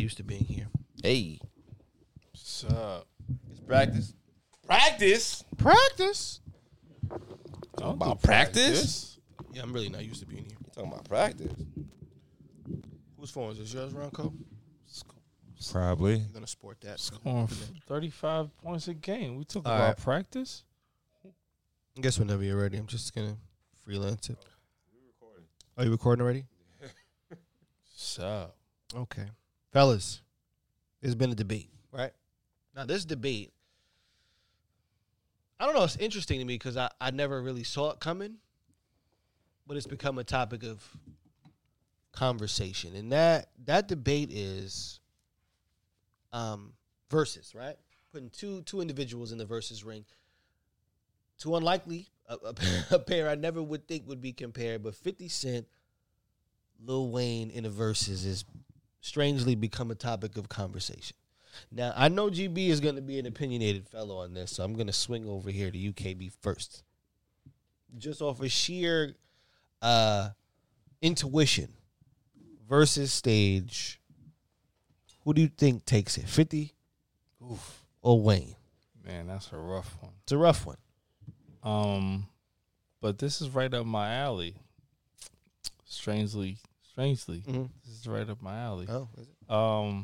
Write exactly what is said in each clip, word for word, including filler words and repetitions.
used to being here. Hey. What's up? It's practice. Practice? Practice. Don't About do practice? Yeah, I'm really not used to being here. You talking about practice? Whose phone is this? Yours, Ronco? Probably. You're gonna sport that. Scoring thirty-five points a game. We talk All about right. practice. I guess whenever you're ready, I'm just gonna freelance it. Are you recording already? What's up? Okay. Fellas, there's been a debate, right? Now, this debate, I don't know, it's interesting to me because I, I never really saw it coming, but it's become a topic of conversation. And that that debate is um, versus, right? Putting two two individuals in the versus ring. Two unlikely, a, a, a pair I never would think would be compared, but fifty Cent, Lil Wayne in the verses is strangely become a topic of conversation. Now, I know G B is going to be an opinionated fellow on this, so I'm going to swing over here to U K B first. Just off of sheer uh, intuition versus stage, who do you think takes it, fifty Oof. Or Wayne? Man, that's a rough one. It's a rough one. Um, but this is right up my alley. Strangely, strangely, Mm-hmm. this is right up my alley. Oh, is it? Um,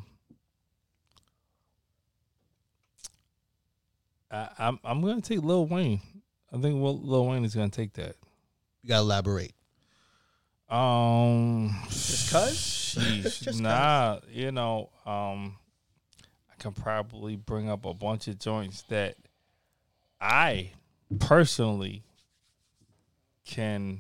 I, I'm I'm gonna take Lil Wayne. I think Lil Lil Wayne is gonna take that. You got to elaborate. Um, Just 'cause? Sheesh. Just 'cause. Nah, you know, um, I can probably bring up a bunch of joints that I personally can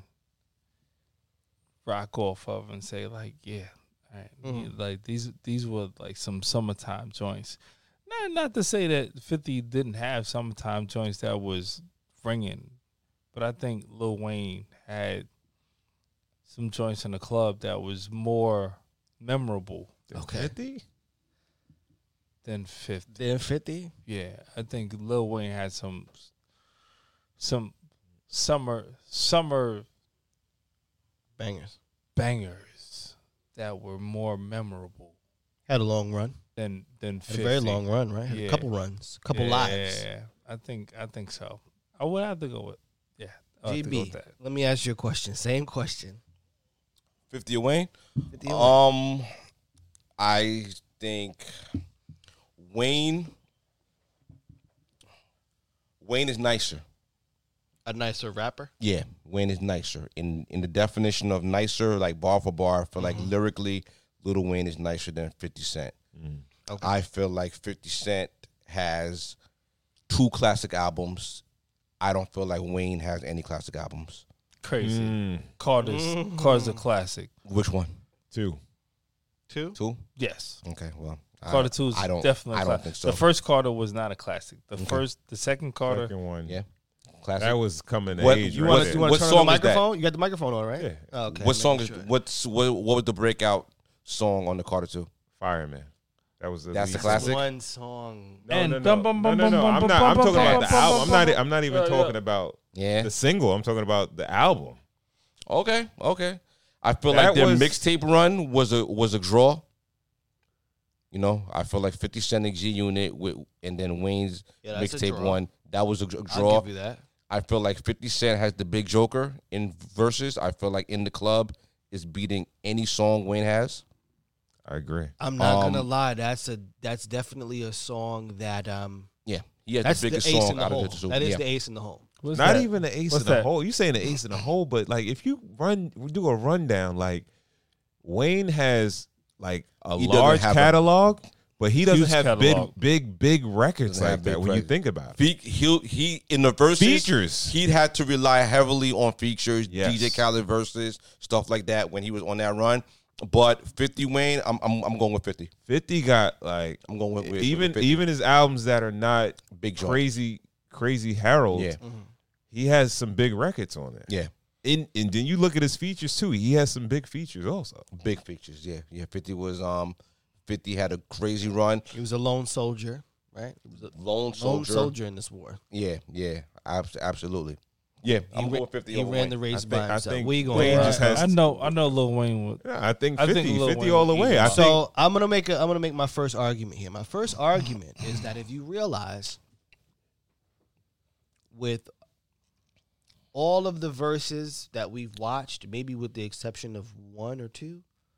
rock off of and say like, yeah, all right, Mhm. like these these were like some summertime joints. Not not to say that fifty didn't have summertime joints that was ringing, but I think Lil Wayne had some joints in the club that was more memorable Okay. fifty? than fifty. Then fifty? Yeah, I think Lil Wayne had some some summer summer Bangers. bangers that were more memorable Had a long run. than than Had fifty. a very long run, right? Had Yeah. a couple runs. A couple yeah, lives. Yeah, I think I think so. I would have to go with yeah. I'll have to go G B, with that. let me ask you a question. Same question. fifty Wayne? fifty or Wayne? Um, I think Wayne. Wayne is nicer. A nicer rapper? Yeah, Wayne is nicer. In in the definition of nicer, like bar for bar, I feel like lyrically, Lil Wayne is nicer than fifty Cent. Okay. I feel like fifty Cent has two classic albums. I don't feel like Wayne has any classic albums. Crazy. Mm, Carter's Mm-hmm. Carter's a classic. Which one? two. Two? Two? Yes. Okay, well. Carter I, two is I don't, definitely. I a don't cla- think so. The first Carter was not a classic. The Okay. first, the second Carter. Second one. Yeah. Classic. That was coming of What- age. you right wanna- there. you Want What to turn song on the is that? microphone? You got the microphone on, right? Yeah. Oh, okay. what song is making sure. what's what, what was the breakout song on the Carter two? Fireman. That was the That's the lead classic? single. One song. No, And no, no, bum, bum, no, bum, no, no. bum, I'm bum, not. I'm bum, talking bum, about bum, the bum, album. I'm not. bum, I'm not even yeah, talking yeah. about Yeah. the single. I'm talking about the album. Okay, okay. I feel That like their was- mixtape run was a was a draw. You know, I feel like fifty Cent and G Unit with and then Wayne's Yeah, that's a mixtape draw. one. That was a, a I'll draw. give you that. I feel like fifty Cent has the big joker in verses. I feel like In the Club is beating any song Wayne has. I agree. I'm not Um, gonna lie. That's a that's definitely a song that um. Yeah, he has That's the the biggest ace song in the out hole. of the two. That is yeah. the ace in the hole. What's Not that? even the ace What's in the that? hole. You saying the ace in the hole, but like if you run, do a rundown. Like Wayne has like a He doesn't large have a- catalog, but he doesn't Huge have catalog. big, big, big records Doesn't have like that. big When you records. think about it, He he he in the verses Features. He'd had to rely heavily on features, Yes. D J Khaled verses, stuff like that when he was on that run. But fifty Wayne, I'm I'm I'm going with fifty. fifty got like I'm going with, with even with fifty. even his albums that are not Big joint. crazy, crazy Harold. Yeah, He has some big records on there. yeah, And and then you look at his features too. He has some big features also. big features. Yeah, yeah. fifty was um, fifty had a crazy run. He was a lone soldier, right? He was a Lone lone soldier. soldier in this war. Yeah, yeah, abs- absolutely. Yeah, He, I'm ra- going fifty he over ran Wayne. the race I think- by I himself. think We going Wayne right. just has- I know, I know, Lil Wayne would. Yeah, I think I fifty, think Lil fifty Wayne all the would way. eat I him. think So I'm gonna make a I'm gonna make my first argument here. My first argument is that if you realize with all of the verses that we've watched, maybe with the exception of one or two,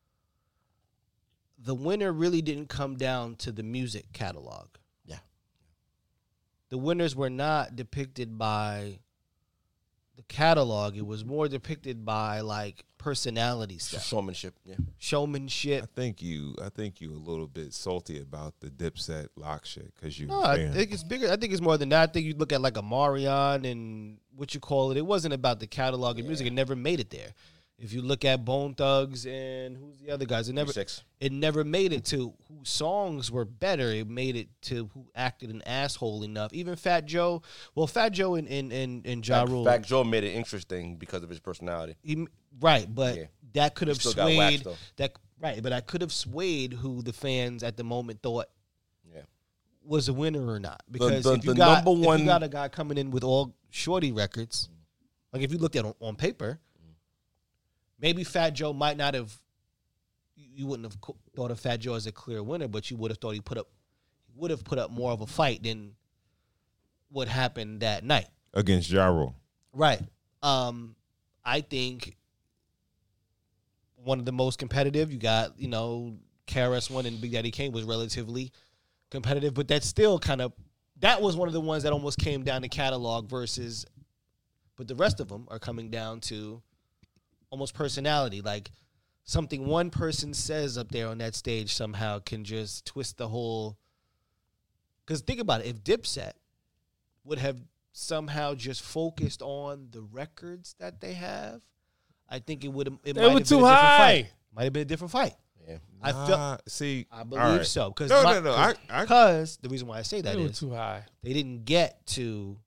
the winner really didn't come down to the music catalog. Yeah. The winners were not depicted by the catalog. It was more depicted by like personality stuff, Showmanship. Yeah. showmanship. I think you I think you a little bit salty about the Dipset lock shit because you. No, a I fan. think it's bigger. I think it's more than that. I think you look at like a Marion and what you call it. It wasn't about the catalog of music. It never made it there. If you look at Bone Thugs and who's the other guys, it never Six. it never made it to whose songs were better. It made it to who acted an asshole enough. Even Fat Joe. Well, Fat Joe and and and, and Ja Fact, Rule. Fact Joe made it interesting because of his personality. He, right, but Yeah. that could have still got waxed, swayed though. that. Right, but I could have swayed who the fans at the moment thought Yeah. was a winner or not. Because the- if you the got number if one- you got a guy coming in with all shorty records, like if you looked at it on, on paper, maybe Fat Joe might not have. You wouldn't have co- thought of Fat Joe as a clear winner, but you would have thought he put up, would have put up more of a fight than what happened that night. against Ja Rule. Right. Um, I think one of the most competitive. You got, you know, K R S One and Big Daddy Kane was relatively competitive, but that's still kind of that was one of the ones that almost came down to catalog versus, but the rest of them are coming down to almost personality. Like something one person says up there on that stage somehow can just twist the whole. Because think about it, if Dipset would have somehow just focused on the records that they have, I think it would have. It They might were have been too a different high. fight. Might have been a different fight. Yeah. I feel. Nah, see, I all believe right. so. Because No, no, no. I, I, Because the reason why I say that They were is too high. they didn't get to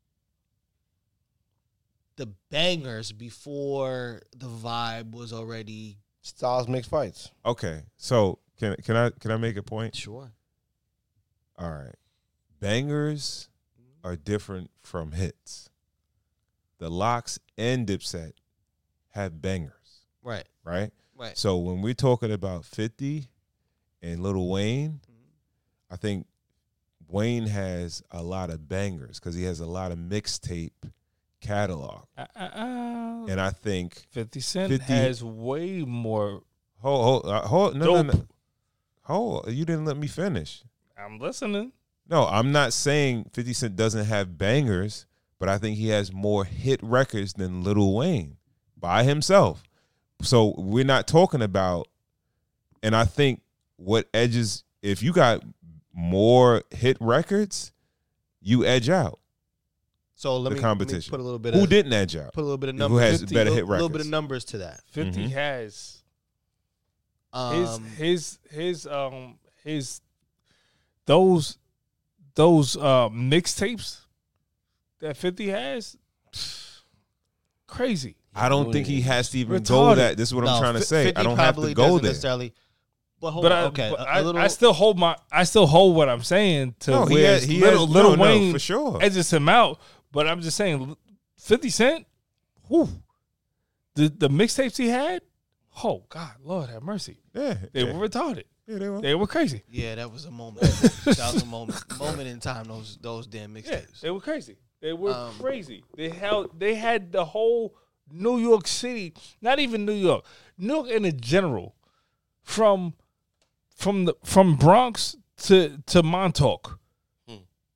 the bangers before the vibe was already Styles makes fights. okay. So can can I can I make a point? sure. All right. Bangers are different from hits. The Locks and Dipset have bangers, Right. right? Right. So when we're talking about fifty and Lil Wayne, I think Wayne has a lot of bangers because he has a lot of mixtape catalog. Uh, uh, uh, And I think fifty Cent fifty has way more. hold hold uh, hold no, no Dope. no hold you didn't let me finish. I'm listening. No, I'm not saying fifty Cent doesn't have bangers, but I think he has more hit records than Lil Wayne by himself. So we're not talking about, and I think what edges, if you got more hit records, you edge out. So let The me, competition. let me put a little bit Who of didn't edge out? put a little bit of Who numbers. has fifty, better hit A little bit records? of numbers to that. fifty Mhm. has Um, his his his um his those those uh mixtapes that fifty has. Crazy. I don't think he has to even go Retarded. that. This is what I'm no, trying to fi- say. fifty I don't have probably to go doesn't there. necessarily. But hold But on, I, okay, but a, I, a little. I still hold my I still hold what I'm saying to No, he where has- he little, has- little no, no, Wayne for sure. edges him out. But I'm just saying, fifty Cent, whew, the the mixtapes he had, oh God, Lord have mercy, Yeah, they yeah. were retarded. Yeah, they were. They were crazy. yeah, that was a moment. that was a moment. Moment in time. Those those damn Yeah, mixtapes. they were crazy. They were Um, crazy. They held. They had the whole New York City, not even New York, New York in a general, from from the from Bronx to to Montauk, Hmm.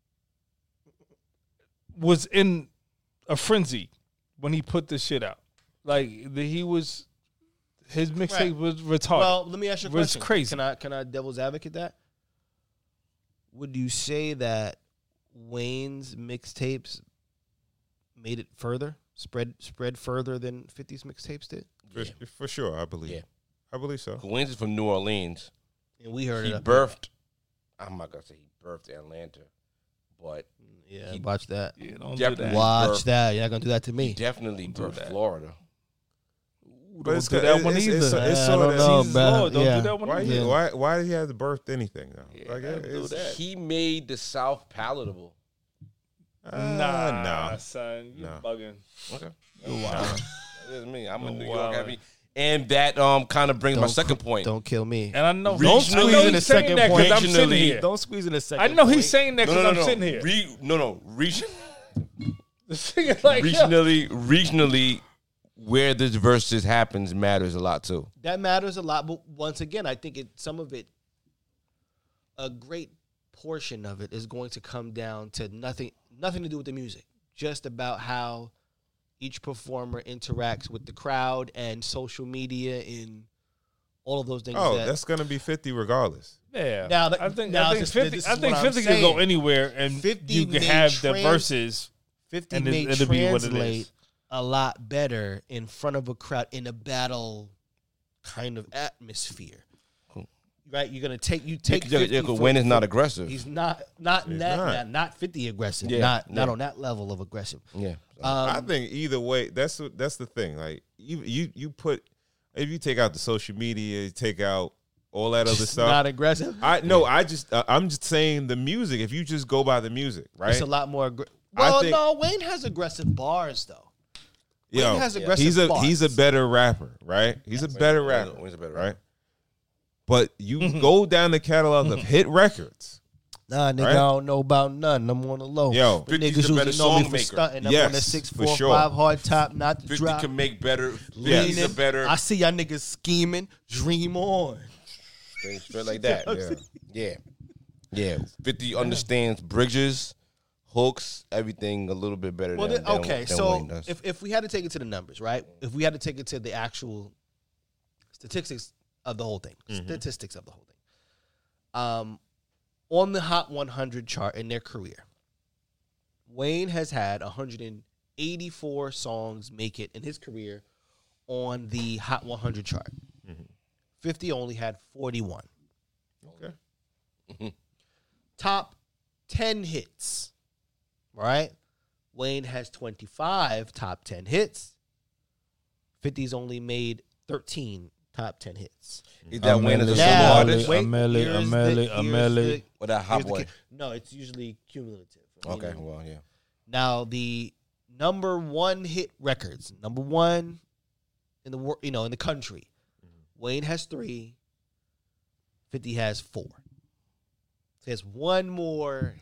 was in a frenzy when he put this shit out. Like the, he was, his mixtape Right. was retarded. Well, let me ask you a It was question. crazy. Can I can I devil's advocate that? Would you say that Wayne's mixtapes made it further, spread spread further than fifty's mixtapes did? For, for sure, I believe. Yeah. I believe so. Wayne's is from New Orleans. And we heard He it. up birthed. I'm not gonna say he birthed Atlanta, but here. Yeah, he- watch that. yeah, don't do Definitely. that. Watch birth. that. You're not gonna do that to he me. definitely Don't do birthed that. Florida. Don't it's do good- that one it's- either. it's- it's I sort don't of- know, Jesus bruh. Lord, don't Yeah. do that one Why, either. he, Yeah. why why did he have to birth anything though? Yeah, like I it, do it's, that. He made the South palatable. Uh, Nah, no. son, you No. bugging. Okay. You wild. That is me. I'm a No New York wildin'. heavy. And that um kind of brings my Don't second cr- point. Don't kill me. And I know, Don't I squeeze know in he's the saying second that 'cause point. I'm sitting Regionally. here. Don't squeeze in a second. I know point. he's saying that No, because no, I'm no, no. sitting here. Re- no, no. Region, This thing is like, yo, regionally, regionally, where this versus happens matters a lot too. That matters a lot, but once again, I think it some of it, a great portion of it is going to come down to nothing, nothing to do with the music, just about how each performer interacts with the crowd and social media and all of those things. Oh, that, that's gonna be fifty regardless. yeah. Now that- I think now I think this- fifty. this I is think what I'm fifty can go saying. anywhere, and fifty you can may have the trans- verses. fifty and it- may it'll be what it translate is. a lot better in front of a crowd in a battle kind of atmosphere. Cool. Right? You're gonna take you take Yeah, fifty yeah, for- Wayne is for- not aggressive. He's not not He's that not. not. not fifty aggressive. Yeah, not not yeah. on that level of aggressive. yeah. Um, I think either way, that's what- that's the thing. Like you you you put if you take out the social media, you take out all that other stuff. not aggressive. I no, I just uh, I'm just saying the music. If you just go by the music, right? It's a lot more. Aggr- I well, think- no, Wayne has aggressive bars though. Yo, Wayne has aggressive he's a bars. he's a better rapper, right? He's a better Wayne's- rapper, Wayne's a better right? rapper. But you go down the catalog of hit records. Nah, nigga, Right? I don't know about nothing. I'm on the low. Yo, But fifty's niggas the usually better know me song for maker. stunting. I'm Yes, on the six for four sure. five hard top, not the fifty drop. can make better. Leaning. fifty's a better. I see y'all niggas scheming. Dream on. Straight, straight like that. Yeah. Yeah. Yeah. fifty understands bridges, hooks, everything a little bit better Well, than, then, than- okay, than so Wayne does. if, if we had to take it to the numbers, right? If we had to take it to the actual statistics of the whole thing, statistics of the whole thing, um, on the Hot one hundred chart in their career, Wayne has had one hundred eighty-four songs make it in his career on the Hot one hundred chart. fifty only had forty-one. Okay. Top ten hits, right? Wayne has twenty-five top ten hits. fifty's only made thirteen top ten hits. Is that Wayne as a solo Now, artist? wait, Amele, here's the- Amele, here's Amele. the- Or that Hot here's the Boy? cu- No, it's usually cumulative. Okay, Meaning- well, yeah. Now the number one hit records, number one in the world, you know, in the country. Wayne has three. fifty has four. So he has one more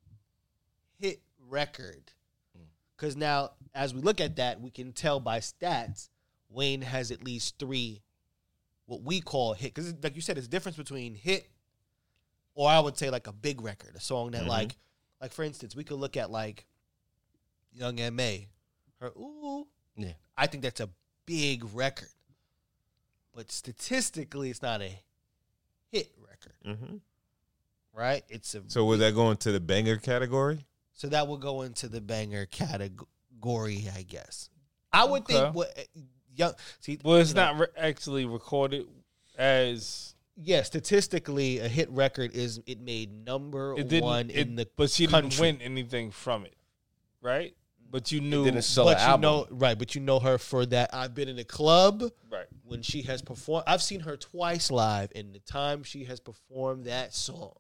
hit record. Because now, as we look at that, we can tell by stats, Wayne has at least three, what we call hit. Because, like you said, it's a difference between hit, or I would say like a big record, a song that, Mhm. like, like for instance, we could look at like Young M A, her ooh. Yeah. I think that's a big record, but statistically, it's not a hit record, Mm-hmm. right? It's a So would that go into the banger category? So that would go into the banger category, I guess. I would Okay. think what young. See, Well, it's you know, not re- actually recorded as Yeah, statistically, a hit record is it made number it didn't. one it- in the. but she country. didn't win anything from it, right? But you knew, didn't sell But an you album. know, right? But you know her for that. I've been in a club right? when she has performed. I've seen her twice live, and the time she has performed that song,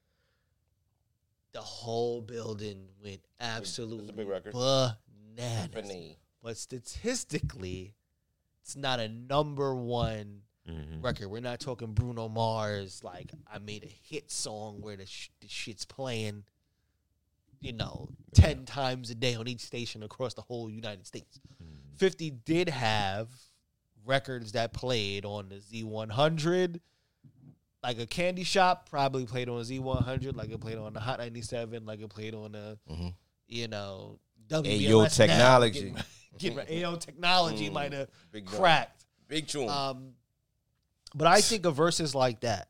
the whole building went absolutely big record. bananas. Tiffany. But statistically, it's not a number one Mm-hmm. record. We're not talking Bruno Mars. Like, I made a hit song where the, sh- the shit's playing, you know, ten times a day on each station across the whole United States. fifty did have records that played on the Z one hundred. Like a candy shop probably played on Z one hundred, like it played on the Hot ninety-seven, like it played on the, Mhm. you know, W B Ayo L S now. Technology. Get, get, Ayo Technology Mm, might have big joint. cracked. Big tune. Um, but I think of verses like that.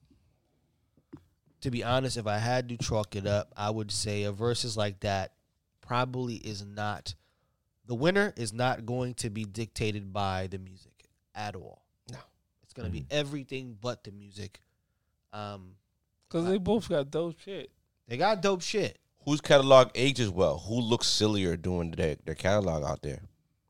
To be honest, if I had to chalk it up, I would say a verses like that probably is not the winner is not going to be dictated by the music at all. No. It's going to be everything but the music. Um, Because they both got dope shit. they got dope shit. Whose catalog ages well? Who looks sillier doing their, their catalog out there?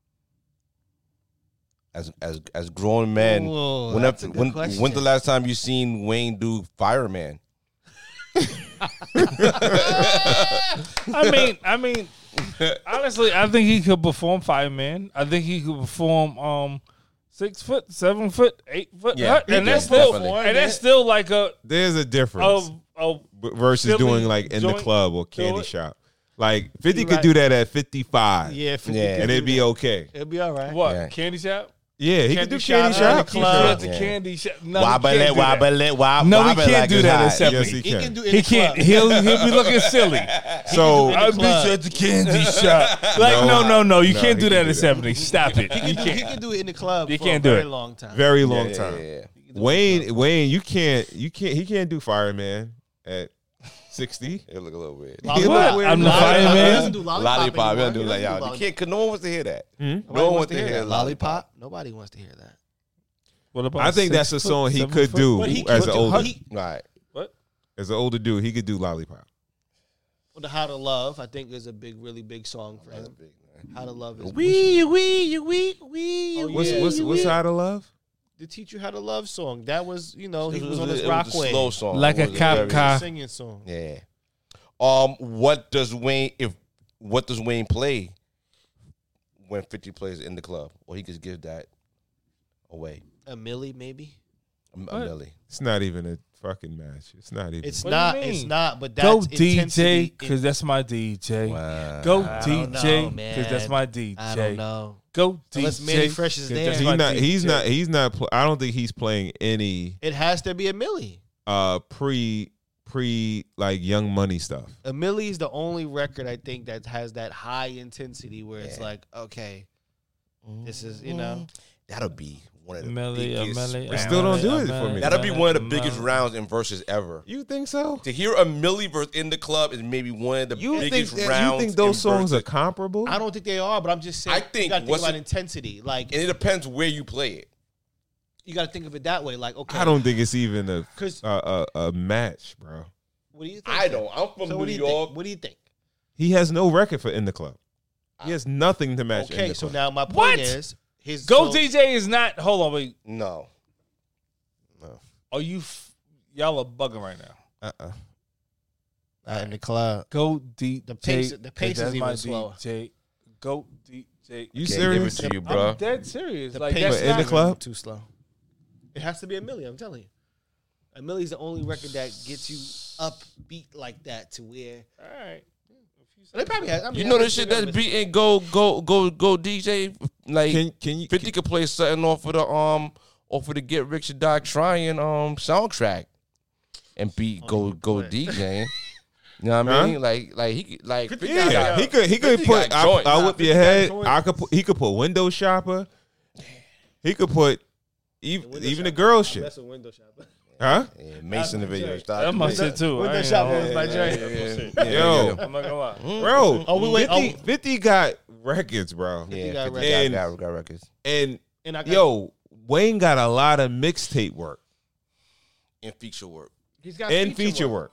As as as grown men, Whoa, when that's up, a good when question. when's the last time you seen Wayne do Fireman? I mean, I mean, honestly, I think he could perform Fireman. I think he could perform um six foot, seven foot, eight foot, Yeah, hut, he and can, that's still definitely. and that's still like a There's a difference a, a versus Philly doing like in the joint club or to candy it. shop. Like fifty You could right. do that at fifty-five. Yeah, fifty Yeah. could and do it'd be that. okay. It'd be all right. what Yeah. candy shop? Yeah, he Candy could do shop, candy uh, shop. the He club. shot the Yeah. candy shop. No, Wobble he can't it, do that. wobble it, wobble No, he wobble can't like do it's that at hot. seventy. Yes, he He can. can do it in He the can't. club. He'll he'll be looking silly. So in the I'll club. beat you at the candy shop. Like No. no, no, no. You No, can't he do can that do at that. seventy. Stop it. He You can, do, he can't. can do it in the club You for can't a do very it. long time. very Yeah, long yeah, time. yeah, yeah. Wayne, Wayne, you can't, you can't, he can't do Fireman at sixty. It look a little weird. Lollipop. What? Weird. I'm the Lollipop. fireman? He doesn't do lollipop. Lollipop, you anymore. don't do He like doesn't y'all. do You can't, cause no one wants to hear that. Hmm? No Nobody one wants to hear that. lollipop. Nobody wants to hear that. What about I think six that's a foot, song he seven could foot? do But he as could an do- older, he- Right. What? as an older dude. He could do Lollipop. Well, the How to Love, I think, is a big, really big song for him. How to Love is Wee wee wee wee. Oh, What's yeah. what's what's How to Love? the Teach You How to Love song. That was, you know, he It was on a- his it rock was a wave. slow song. Like It a was cop very- car. Singing song. Yeah. Um. What does Wayne if What does Wayne play when fifty plays in the club? Or he could give that away. A Millie, maybe. A, a What? milli. It's not even a fucking match. It's not even. It's What do you not. mean? It's not. But that's Go D J intensity. because that's my D J. Wow. Go I D don't J know, because that's man. my D J. I don't know. Go D J. Unless Manny Fresh is 'cause there. that's he's my not. D He's J. not. He's not. Pl- I don't think he's playing any It has to be a Millie. uh pre pre like Young Money stuff. A Millie is the only record I think that has that high intensity where it's Yeah. like, okay, this is, you know. That'll be one of the Millie, a biggest Millie, They a rounds. still don't do Millie, it a for me. Millie, That'll be a one of the Millie. biggest rounds in verses ever. You think so? To hear a Millie verse in the club is maybe one of the You think biggest that, rounds. you think those in songs are verses. comparable? I don't think they are, but I'm just saying. I think you got to think what's about it- intensity. Like, And it depends where you play it. you got to think of it that way. Like, okay. I don't think it's even a 'Cause- a, a, a match, bro. What do you think? I then? don't. I'm from So New what do you York. think? What do you think? He has no record for In the Club. He has nothing to match. In Okay, the so Club. now my point What? is his Go so- D J is not. Hold on, wait. No. Are you? F- y'all are bugging right now. uh-uh. Not in the club. Go D J. The pace- the 'cause pace that's is my even slower. D J. Go D J. You Can't give it serious? to you, bro. I'm dead serious. The like pace that's in not, the club? too slow. It has to be a Millie. I'm telling you, a Millie's the only record that gets you upbeat like that to where All right. they probably have. I mean, You know I the think shit they that's got- beating go go go go D J like Can can you? fifty could play something off of the um off of the Get Rich or Die Trying um soundtrack and beat go go DJing. You know what I Huh? mean? Like like he could- like fifty Yeah, got- he could. He could fifty put. got I, joints. I Nah, whip fifty your got head. joints. I could. Put, he could put Window Shopper. He could put even Window even the shopper. girl I shit. mess with window shopper. Huh? Yeah, Mason the video star. That's my shit too. I Window ain't shopper gonna was hold my you. joint. Yeah, yeah, Yo. yeah. I'm not gonna lie. Bro, Oh, we wait- fifty, oh. fifty got records, bro. Yeah, fifty got fifty records. got, got, got records. And And I got, yo, Wayne got a lot of mixtape work And feature work. he's got and feature work.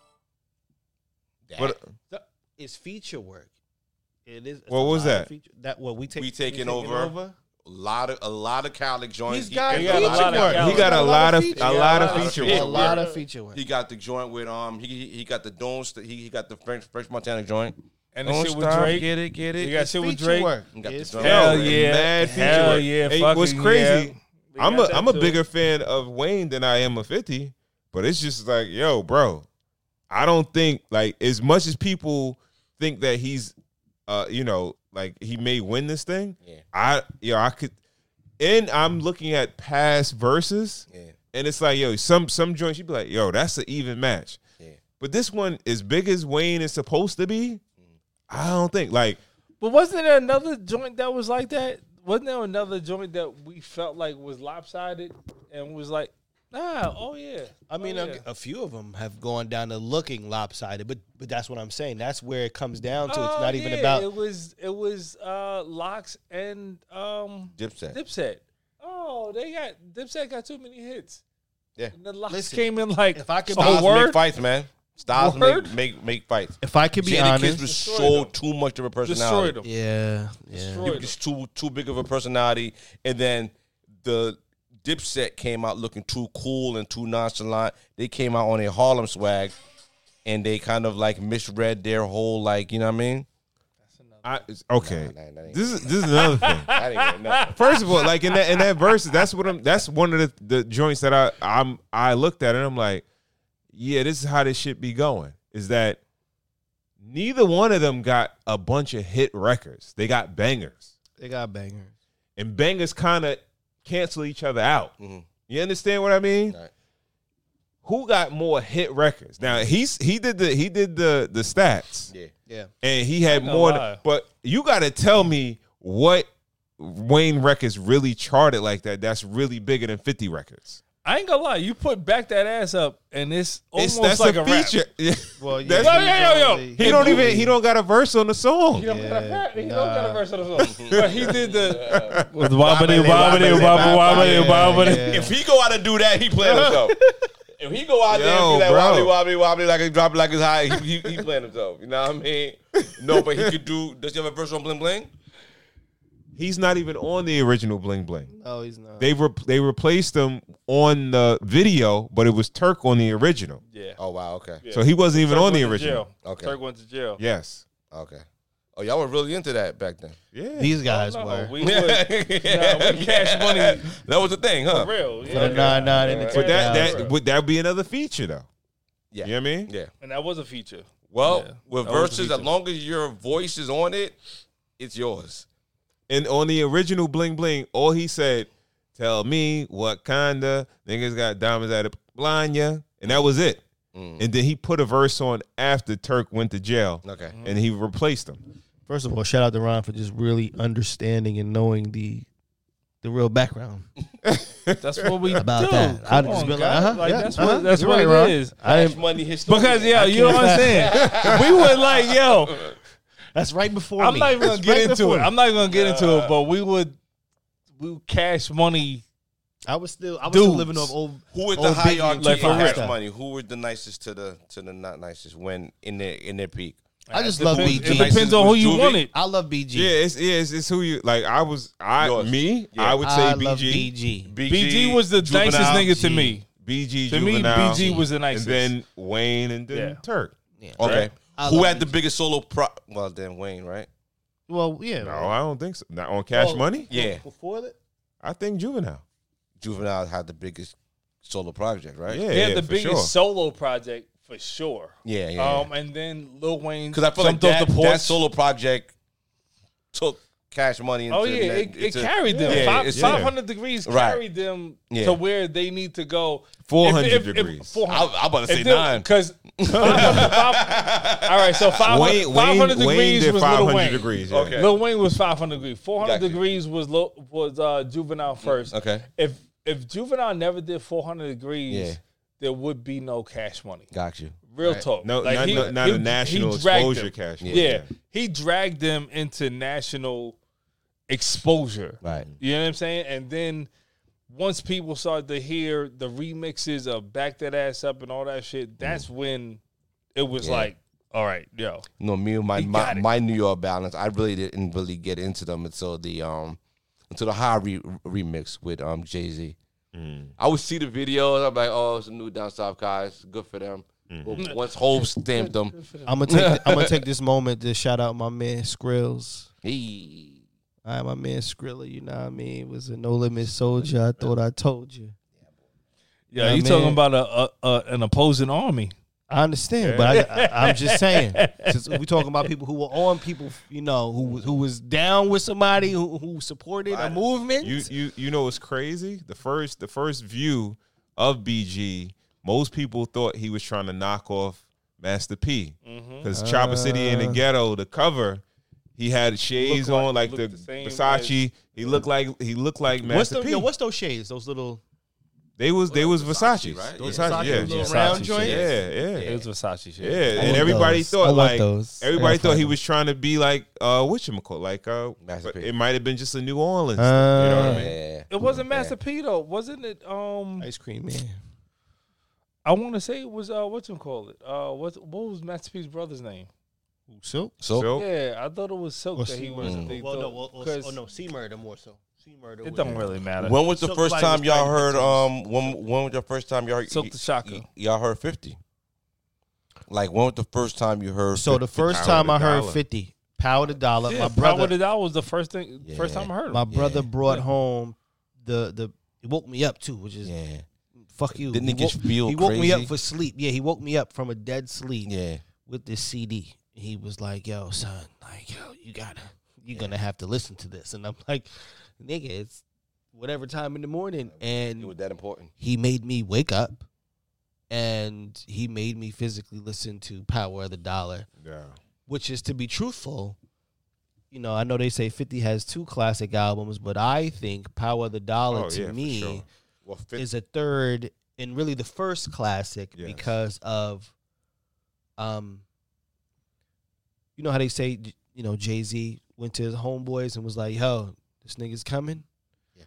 But It's feature work. It is. it's What a was lot of that? Feature, that what we take. We taking over. A lot of a lot of Calic joints. He's got He- got a feature lot of work. Cali. he got a lot of feature a work. lot of Yeah, feature a A work. lot of feature work. He got the joint with um. He he, he got the Dome. St- He he got the French French Montana joint. And the Don't shit with stop, Drake. Get it, get it. You got It's shit with feature Drake. work. You got the It's drum. feature Hell work. yeah. Mad feature Hell work. yeah. Hey, fucking what's crazy? yeah. We I'm got a that I'm a too. bigger fan of Wayne than I am of fifty, but it's just like, yo, bro, I don't think like as much as people think that he's, uh, you know, like he may win this thing. Yeah. I, yo, I could, and I'm looking at past verses, Yeah. and it's like, yo, some some joints you be like, yo, that's an even match. Yeah. But this one, as big as Wayne is supposed to be, I don't think like. But wasn't there another joint that was like that? Wasn't there another joint that we felt like was lopsided and was like, nah, oh yeah. I mean, oh, a, yeah. a few of them have gone down to looking lopsided, but but that's what I'm saying. That's where it comes down to. It's Oh, not even yeah, about. it was it was uh Locks and um Dipset. Dipset. Oh, they got Dipset got too many hits. Yeah. And the Locks Listen, came in like if I could oh, Styles word? make fights, man. Styles Word? make, make make fights. If I could be Jada Kiss honest, was Destroyed so them. too much of a destroyed personality. them. yeah, yeah. Destroyed He them. was too too big of a personality, and then the Dipset came out looking too cool and too nonchalant. They came out on a Harlem swag, and they kind of like misread their whole like, you know what I mean? I, okay, Nah, nah, that ain't- this is this is another thing. That ain't even nothing. First of all, like in that in that verse, that's what I'm. That's one of the, the joints that I I'm I looked at and I'm like, yeah, this is how this shit be going. Is that neither one of them got a bunch of hit records. They got bangers, They got bangers. and bangers kind of cancel each other out. Mhm. You understand what I mean? Right. Who got more hit records? Now he's he did the he did the the stats. Yeah. Yeah. And he had gonna more, lie. but you got to tell me what Wayne records really charted like that. That's really bigger than fifty records. I ain't gonna lie. You put back that ass up, and it's It's, almost that's like a a, rap. feature. Well, yeah. That's- Yo, yo, yo, yo. he- He don't even he don't got a verse on the song. He don't got a Yeah, rap. He nah. don't got a verse on the song. But he did the Wobbly, wobbly, wobbly, wobbly, wobbly, wobbly, wobbly. yeah. If he go out and do that, he playing himself. If he go out there Yo, and be like bro. wobbly, wobbly, wobbly, like it's dropping like it's high, he, he, he playing himself. You know what I mean? No, but he could do. Does he have a verse on Bling Bling? He's not even on the original Bling Bling. No, he's not. They re- they replaced him on the video, but it was Turk on the original. Yeah. Oh wow, okay, Yeah. So he wasn't even Turk on the went to original. jail. Okay. Turk went to jail. Yes. okay. Oh, y'all were really into that back then. Yeah. These guys No, were. we would, nah, we cash money That was the thing, huh? for real. For Yeah. the nine nine and the But but that Yeah. that would that be another feature though? Yeah. You know what I mean? Yeah. And that was a feature. Well, Yeah. with That was the verses, as feature. long as your voice is on it, it's yours. And on the original Bling Bling, all he said, "Tell me what kinda niggas got diamonds at a blind ya," and that was it. Mm. And then he put a verse on after Turk went to jail, Okay. and he replaced him. First of all, shout out to Ron for just really understanding and knowing the the real background That's what we about do. that. Come I'd just on, been like, guys. uh-huh, like yeah, that's uh-huh. what that's You're what right, it Ron. is. I Cash didn't, money historian. Because yeah, you know what I'm saying. We would like yo. that's right before I'm me. not even gonna That's get right into before it. me. I'm not gonna get into it. But we would we would cash money. I was still I was Dudes. still living off old. Who was old the Biggie hierarchy and Like, of for cash real. money? Who were the nicest to the to the not nicest when in their in their peak? I just It love depends- B G. It depends on who you Juvie? wanted. I love B G. Yeah, it's yeah, it's, it's who you like. I was I Yours. me. Yeah. I would say I B love G. B G. B B G was the Juvenile. nicest nigga to G. me. B G, To me, Juvenile, B G was the nicest. and then Wayne, and then Yeah. Turk. Yeah. Okay. Right. I Who love had the B G. biggest solo pro? Well, then Wayne, right? Well, yeah. No, I don't think so. Not on Cash Well, Money. Yeah. Before that, I think Juvenile. Juvenile had the biggest solo project, right? Yeah, He had yeah, the for biggest sure. solo project for sure. Yeah, yeah. Um, and then Lil Wayne Because I feel like jumped off that, the porch. that solo project took Cash Money into Oh yeah, it, the- it into- carried them. Yeah, Five, it's- five hundred degrees Right. carried them Yeah. to where they need to go. four hundred degrees. I, I'm about to say nine. Because all right, so five Wayne, hundred, five hundred Wayne, Wayne degrees did was five Lil hundred Wayne. degrees. Yeah. Okay. Lil Wayne was five hundred degrees. Four hundred Got you. degrees was Lil, was uh, Juvenile first. Okay. If if Juvenile never did four hundred degrees, Yeah. there would be no Cash Money. Got you. Real Right. talk. No, Like, not, he- not, not he- a national he dragged exposure them. Cash Yeah. Money. Yeah, he dragged them into national exposure. Right. You know what I'm saying? And then once people started to hear the remixes of Back That Ass Up and all that shit, that's when it was Yeah. like, all right, yo. No, me and my He my, got it. my New York balance. I really didn't really get into them until the um until the high re- remix with um Jay Z. I would see the videos. I'm like, oh, some new down south guys. Good for them. But once Hov stamped them, I'm gonna take I'm gonna take this moment to shout out my man Skrills. he All right, my man Skrilla, you know what I mean, was a no limit soldier. I thought I told you. Yeah, Yeah, you man. talking about a, a, a an opposing army. I understand, but I, I, I'm just saying. Since we talking about people who were on, people you know who was- who was down with somebody who, who supported a movement. You you you know what's crazy? The first the first view of B G, most people thought he was trying to knock off Master P because Chopper City in the Ghetto, the cover, he had shades Looked like- on like the, looked the same Versace. He looked like he looked like what's Master the, P. yo, what's those shades? Those little they was they was Versace, right? Versace, Versace yeah, little Yeah. round Versace joints. yeah, shades. yeah. It was Versace shit. Yeah, I and want everybody those. I thought want like those. everybody I thought he want was trying to be like uh whatchamacallit, like uh Master but P. it might have been just a New Orleans. Uh, thing, you know what I mean? yeah. It wasn't Master P though, wasn't it? Um, Ice cream man. I want to say it was uh, what's him call it? Uh, what what was Master P's brother's name? Silk. So, So Yeah, I thought it was Silk Or that he C was. Murder. they Well, no, thought- well, well, 'cause oh no, C murder more so. C murder. it was- don't really matter. when was the Silk first Body time was y'all playing heard victims. um when when was the first time y'all heard Silk the Shocker. y- y'all heard fifty? Like, when was the first time you heard? So the first Power time the I heard Dollar. fifty, Power the Dollar, Yeah, my Power brother, the Dollar was the first thing, Yeah. first time I heard him. my brother Yeah. brought Yeah. home the the. It woke me up too, which is Yeah, fuck you. Didn't he it just woke, feel He woke me up crazy? for sleep. Yeah, he woke me up from a dead sleep yeah. with this C D. He was like, "Yo, son, like, yo, you gotta, you're gonna have to listen to this." And I'm like, "Nigga, it's whatever time in the morning." And It was that important. he made me wake up, and he made me physically listen to Power of the Dollar, Yeah. which is, to be truthful, you know, I know they say fifty has two classic albums, but I think Power of the Dollar Oh, to yeah, for me sure. Well, fifty, is a third and really the first classic Yes. because of, um, you know how they say, you know, Jay-Z went to his homeboys and was like, "Yo, this nigga's coming." Yeah.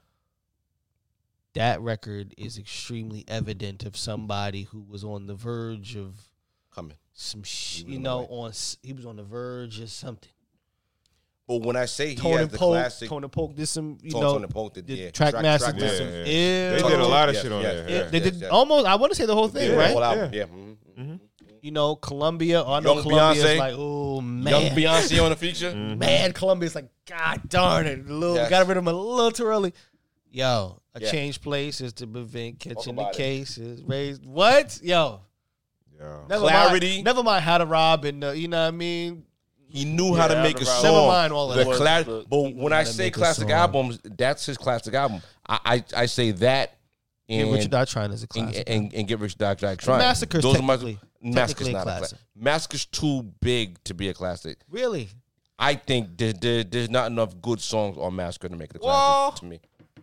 That record is extremely evident of somebody who was on the verge of coming. some, sh- He was you on the know, way. on s- he was on the verge of something. But when I say he Tone has and the Polk, classic, Tone and Polk did some, you Tone- know, Tone and Polk did, the yeah. Track Track- Master Track did some Master. ill. They did a lot of Yes, shit on yes, there. yes, Yeah. They yes, did yes. almost. I want to say the whole thing, Yeah, right? whole album, Yeah. yeah. mhm, mhm. You know, Columbia. Oh, I know Young Columbia's Beyonce. like, oh Young man, Beyonce on the feature. man, Columbia's like, God darn it, a little, Yes. got rid of him a little too early. Yo, a Yeah. change places to prevent catching the about it. cases. Raised what? Yo, Yeah. never Clarity. Mind, never mind how to rob and uh, you know what I mean. He knew how to Yeah, make a Never song. Never mind all of The that. cla- the- but he when knew I how to say make a classic song. albums, that's his classic album. I I, I say that Get and, Rich or Die Trying is a and, classic. and, and Get Rich or Die Die Trying. Massacre's Those are my- technically- Massacre's technically a not a classic. classic. Massacre's too big to be a classic. Really? I think there, there, there's not enough good songs on Massacre to make it a classic Well- to me.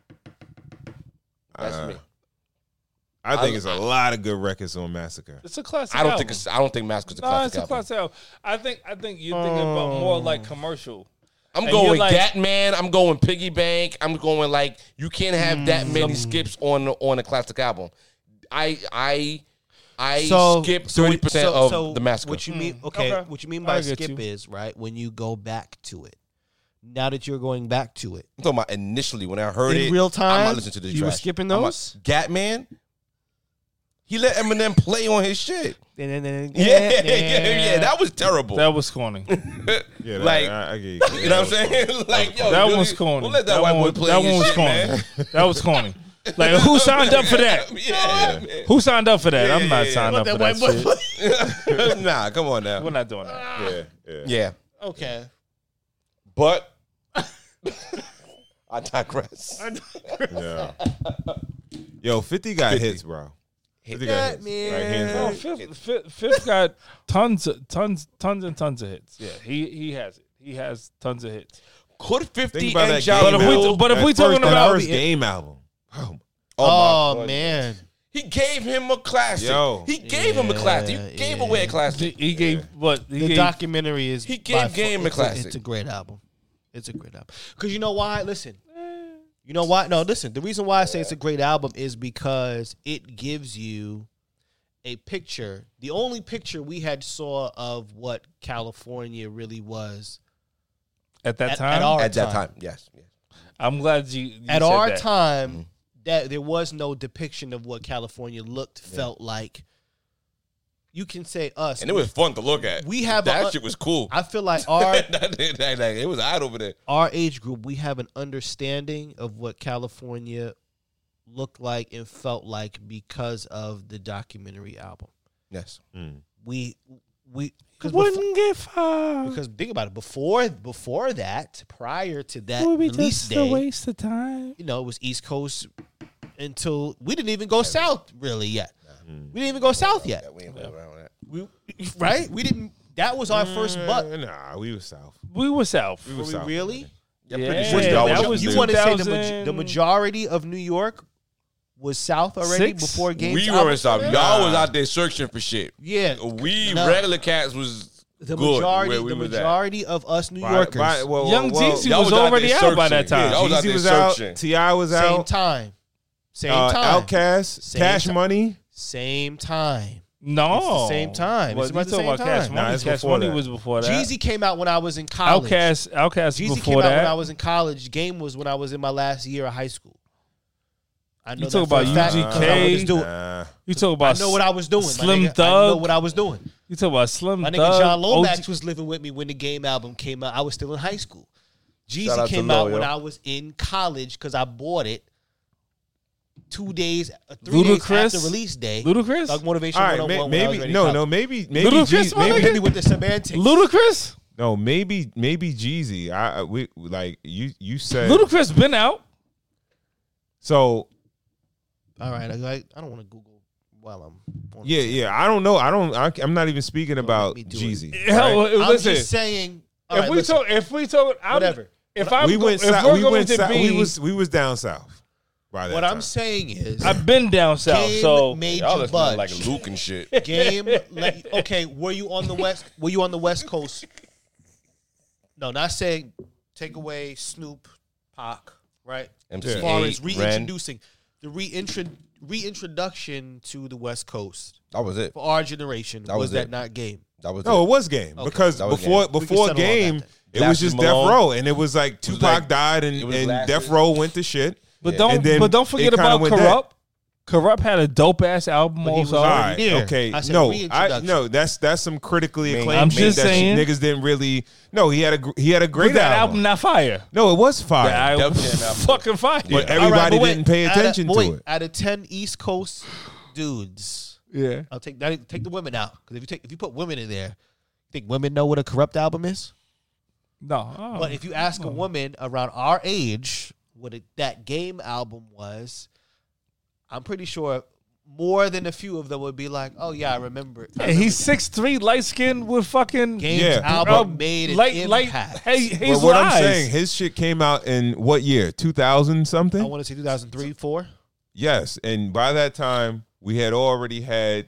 That's Uh, me. I think I- it's a lot of good records on Massacre. It's a classic. I don't album. think it's. I don't think Massacre's a No, classic it's a album. classic album. I think I think you're thinking about more like commercial. I'm And going you're like- Gatman. I'm going Piggy Bank. I'm going like you can't have that Mm. many skips on on a classic album. I I I So skip so thirty what- percent so- of so the Massacre. What you mean? Mm, Okay, okay. what you mean I by get skip you. is right when you go back to it. Now that you're going back to it I'm talking about initially when I heard in it. real I'm time, not listening to this. you were trash. skipping I'm not- those. Gatman. He let Eminem play on his shit. Yeah, Yeah, yeah, yeah. That was terrible. That was corny. Yeah, Like, I, I, I get you. you know what I'm saying? Like, yo, That you- was corny. Don't let that, that white one, boy play that his one was shit, corny. man. That was corny. Like who signed up for that? Yeah, man. Who signed up for that? Yeah, I'm not yeah, signed yeah. up That for white that boy. shit. Nah, come on now. We're not doing that. Yeah, yeah. Yeah, Okay. but I digress. Yeah. Yo, fifty got fifty. hits, bro. fifty got That hits. man. Like, hands No, down. Fifth, Fifth, Fifth got tons, of, tons, tons and tons of hits. Yeah, he he has it. He has tons of hits. Could fifty Think about and that Jolly But game if we- Bill? album. but if That we first- talking that about- first game album, oh, Oh, my God. man. He gave him a classic. Yo. He gave him a classic. Yeah, He gave yeah. away a He, classic. he gave what? He The gave, documentary is He by gave far- Game a it's classic. It's a great album. It's a great album. Because you know why? Listen. You know why? No, listen. The reason why I say it's a great album is because it gives you a picture. The only picture we had saw of what California really was at that at- time. at our At that time. time, yes. yes. I'm glad you, you At said our that. time, Mm-hmm. that there was no depiction of what California looked, felt like. You can say us. And it was fun to look at. We have that a- shit was cool. I feel like our it was out over there. our age group, we have an understanding of what California looked like and felt like because of the documentary album. Yes. We we because Wouldn't get far. because think about it before before that, prior to that Would be release just a day, waste of time. you know, it was East Coast until we didn't even go south really yet. We didn't even go south yet, Yeah, we ain't playing around with that. we, right? We didn't. That was our first butt. Uh, nah, we was south. We were south. We Were was we south. really? I'm Yeah, pretty sure y'all that was was You there. want to say the, two maj- thousand the majority of New York was south already Six? before Games We album were in South. came out? Y'all was out there searching for shit. Yeah, We No. regular cats was the good majority, where we the was majority of us New By- Yorkers, by- well, well, Young well, Jeezy y'all was was out already there out by that searching. time. Yeah, y'all was out Jeezy there was out. searching. T I was same out. time, same Uh, time, Outkast, Same Cash ti- Money. same time. No, It's the same time. Well, It's you about the talking same about Cash time. Money? Nah, it's Cash before Money that. was before that. Jeezy came out when I was in college. Outkast, Outkast Jeezy before came out that. when I was in college. Game was when I was in my last year of high school. I know You talk that for a about fact U G K. because I was doing. Nah. You talk I about know what I was doing. my Slim nigga. I know Thug. what I was doing. You talk about Slim My nigga Thug. John Lomax O G was living with me when the Game album came out. I was still in high school. Shout Jeezy out to came Lil, out when yo. I was in college because I bought it two days, uh, three Ludacris? days after release day. Ludacris? Thug Motivation All right, one oh one may, when I was maybe already no, in no, college. maybe maybe Ludacris, Jeezy, my maybe Hit me with the semantics. Ludacris? no, maybe maybe Jeezy. I I- we like you you said Ludacris been out. so. All right, I, I don't want to Google while I'm. On Yeah, yeah. I don't know. I don't. I, I'm not even speaking Don't about make me do it. Jeezy. Hell, right? I'm listen. just saying. all If right, we listen, talk, if we talk, I'm, whatever. If I'm, we go, went. if South, we're we going went. to South, be, we was. We was down south. By that What time. I'm saying is, I've been down south, Game so made Y'all you listening budge. like Luke and shit. Game. Let, okay, were you on the west? Were you on the West Coast? No, not saying take away Snoop, Pac, right? M C As far as eight, Ren. reintroducing the reintro, reintroduction to the West Coast That was it. for our generation That was, was that it. not Game? That was No, it. it was Game Okay. because That was before We can before settle on Game, that then. it was Glasses just Malone. Death Row, and it was like was Tupac like- died, and, it was and Glasses. Death Row went to shit. but Yeah. don't, And then but don't it forget kinda about went that. Corrupt. Corrupt had a dope ass album But he was also. All already right, there. okay, I said no, I reintroduction. no, that's that's some critically Man, acclaimed I'm shit just that saying. niggas didn't really. No, he had a gr- he had a But great that album. album not fire. No, it was fire, That album Def Jam album. fucking fire. but All right, everybody but wait, didn't pay out of- attention but to wait, it. Out of ten East Coast dudes, Yeah. I'll take that. Take the women out because if you take if you put women in there, you think women know what a Corrupt album is? No. oh. But if you ask a woman around our age what it, that Game album was, I'm pretty sure more than a few of them would be like, "Oh yeah, I remember." it. I And remember he's six three, light skinned with fucking Game's Yeah. album uh, made an light, light, impact. hey, But hazel what I'm eyes. saying, his shit came out in what year? two thousand I something. want to say two thousand three, four. Yes, and by that time we had already had.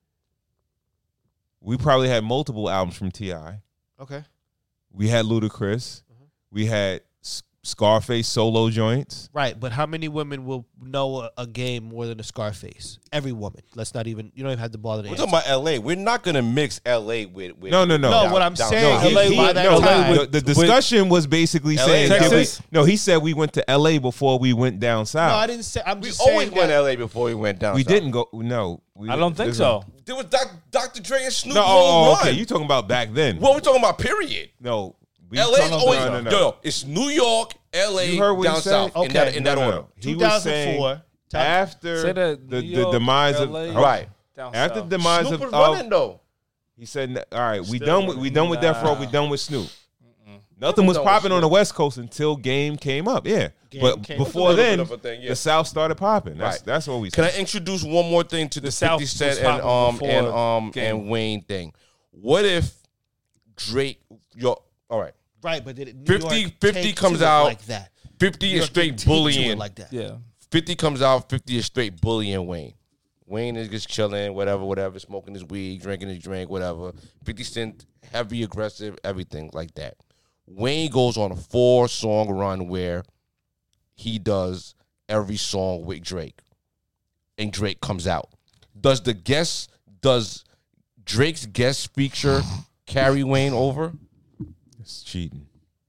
We probably had multiple albums from T I. Okay. We had Ludacris. Mm-hmm. We had S- Scarface solo joints. Right, but how many women will know a, a Game more than a Scarface? Every woman. Let's not even. You don't even have to bother to We're answer. talking about L A. We're not gonna mix L A with, with No, no, no. No, down- what I'm down saying south. No, is he, he, by that no, time- the, the discussion was basically L A, saying, did we- Texas? no, he said we went to L A before we went down south. No, I didn't say. I'm We just always saying went that- L A before we went down. we south. didn't go. No, we, I don't think listen. so. There was Doc, Doctor Dre and Snoop No, Home oh, oh, Run. okay. You talking about back then? What are we talking about? Period. No, we L A talking- always no, no, no. yo. It's New York, L A, You heard what he down said? south. In Okay. that, in that No, no, order. no. He was saying two thousand four. after Say that the, New the York, demise L A. of Right. Down after south. the demise Snoop of, was of running though. he said, "All right, we Still done with we done with Death Row. nah. We done with Snoop. Nothing was done with popping on the Snoop. West Coast until Game came up. Yeah, Game but came- before That's a then, little bit of a thing, yeah. the South started popping. That's Right. that's what we Can I said. introduce one more thing to the, The South fifty was Cent and popping um before and um Game. and Wayne thing? What if Drake? Yo, all right. Right, but did it, New fifty York fifty take comes to it out. like that. Fifty New is York straight didn't take to it bullying. like that. Yeah. fifty comes out. Fifty is straight bullying Wayne. Wayne is just chilling, whatever, whatever, smoking his weed, drinking his drink, whatever. fifty Cent, heavy, aggressive, everything like that. Wayne goes on a four-song run where he does every song with Drake, and Drake comes out. Does the guest, does Drake's guest feature carry Wayne over? It's cheating.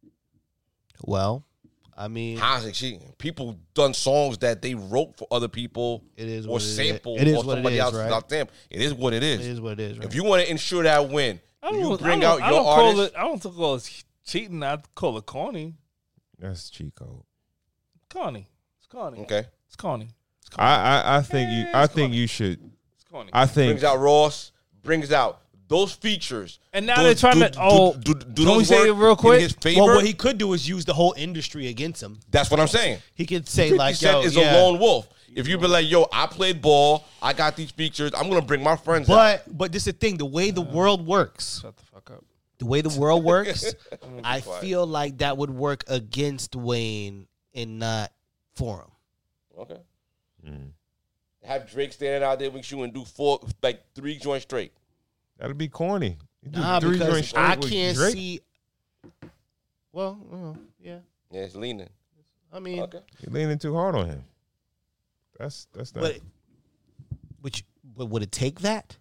Well, I mean, How's it cheating? People done songs that they wrote for other people It is or what it is. sample It is or what it somebody is, else's right? out there. It is what it is. it is what it is. Right? If you want to ensure that win, I you don't, bring I out don't, I your don't call artist. it. I don't call it cheating. I call it corny. That's cheat code. Corny. It's corny. Okay. It's corny. It's corny. I I, I think you I It's think corny. you should. It's corny. I think Brings out Ross, brings out those features. And now Those- they're trying do- to- do- oh, do, do, can we those say work it real in quick? his favor? well, what he could do is use the whole industry against him. That's what I'm saying. He could say fifty like, Cent "Yo, is yeah." a lone wolf. If you be like, yo, I played ball, I got these features, I'm gonna bring my friends out. But but this is the thing: the way the world works, Shut the fuck up. the way the world works, I feel like that would work against Wayne and not for him. Okay. Mm. Have Drake standing out there with you and do four, like three joints straight. that'll be corny. You do Nah, three joints because straight I with can't Drake? see. Well, well, yeah. Yeah, it's leaning. I mean, Okay. You're leaning too hard on him. That's that's not. but which but would it take that?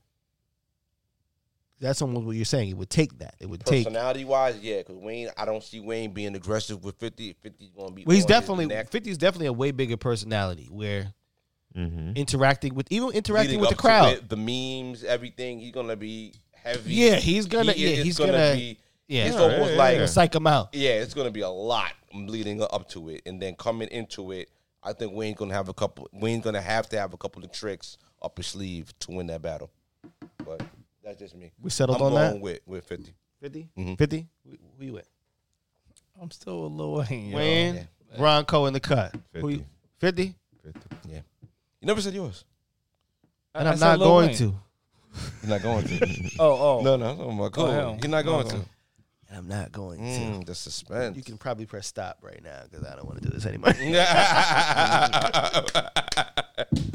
That's almost what you're saying. It would take that. It would take. Personality wise, yeah, because Wayne, I don't see Wayne being aggressive with fifty. fifty's gonna be. Well, he's on his definitely neck. fifty is definitely a way bigger personality. Where Mm-hmm. interacting with even interacting Leading with the up to crowd. it, the memes, everything. He's gonna be heavy. Yeah, he's gonna. He- yeah, it's he's gonna, gonna. be. yeah, It's Yeah, almost yeah, like yeah. psych him out. yeah, it's gonna be a lot leading up to it, and then coming into it, I think Wayne's gonna have a couple. Wayne's gonna have to have a couple of tricks up his sleeve to win that battle. But that's just me. We settled I'm on going that. with with fifty. fifty? Mhm. fifty? Who you with? I'm still a Lil Wayne. yo. Wayne, Yeah. Bronco in the cut. Who you? fifty. fifty? fifty. Yeah, you never said yours. And I I'm said not Lil going Wayne. to. You're not going to. Oh, oh. no, no, oh my Go ahead. god, you're not going No, no. to. And I'm not going to. Mm, the suspense. You can probably press stop right now because I don't want to do this anymore.